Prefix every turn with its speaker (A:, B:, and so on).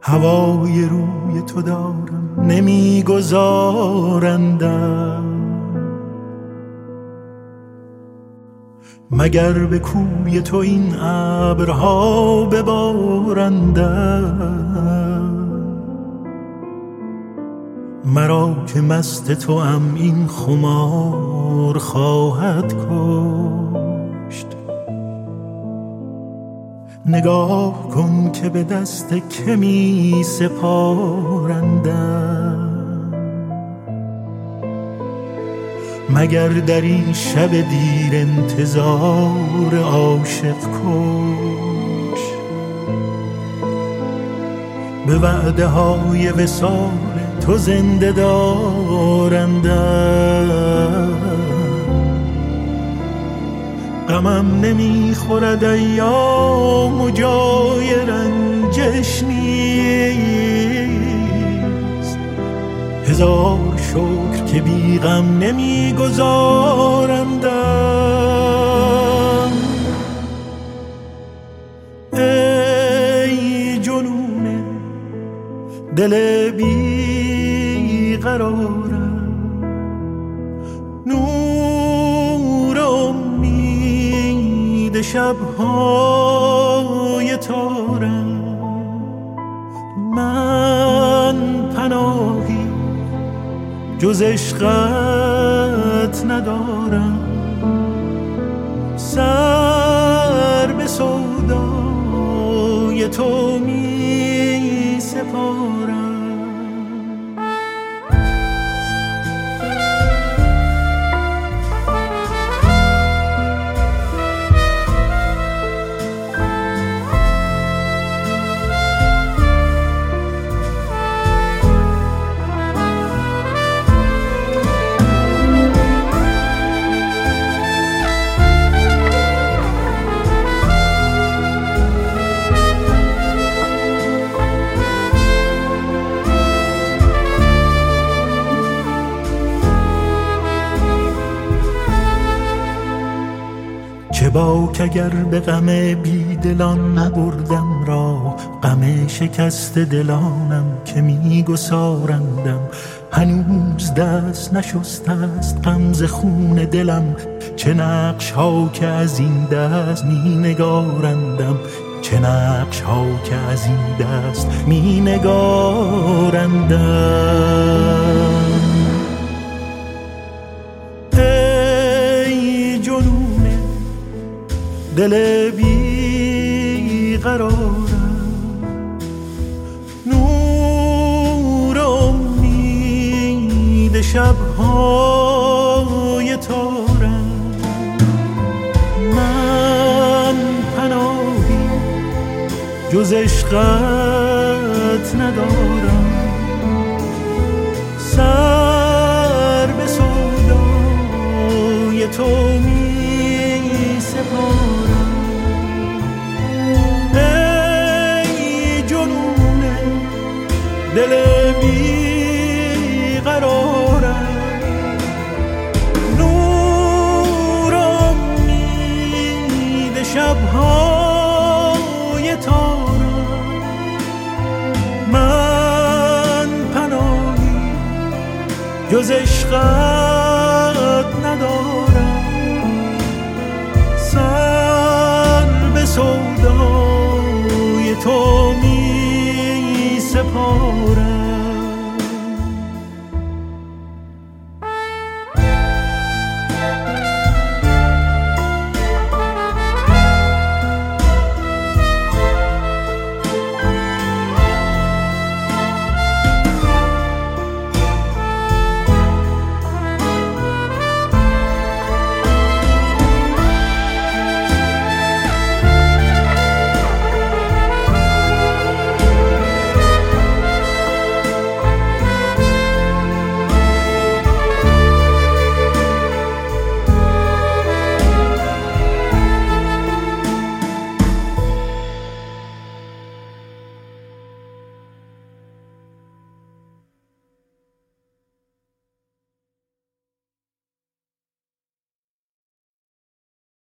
A: هوای روی تو دارم نمیگذارندم، مگر به کوی تو این ابرها ببارندم. مرا که مست تو ام این خمار خواهد کشت. نگاه کن که به دست که می سپارندم، مگر در این شب دیر انتظار عاشق کش. به وعده های وصال تو زنده دارندم، غمم نمیخورد ایام و جای رنجش نیست. هزار شکر که بی غم نمیگذارندم. ای جنون دل بی قرارم، نور امید شبهای تارم. من پناهی جز عشقت ندارم، سر به سودای تو می سپارم. چه باک اگر به غم بیدلان نبردم را، غم شکست دلانم که میگسارندم. هنوز دست نشسته است غمزه خون دلم، چه نقش ها که از این دست می نگارندم، چه نقش ها که از این دست می نگارندم. دل بی قرارم، نور امید شبهای تارم. من پناهی جز عشقت ندارم، سر به سودای تو می سپارم. دل بی قرارم، نور امید شبهای تارم. من پناهی جز عشقت ندارم، سر به سودای تو می سپارم.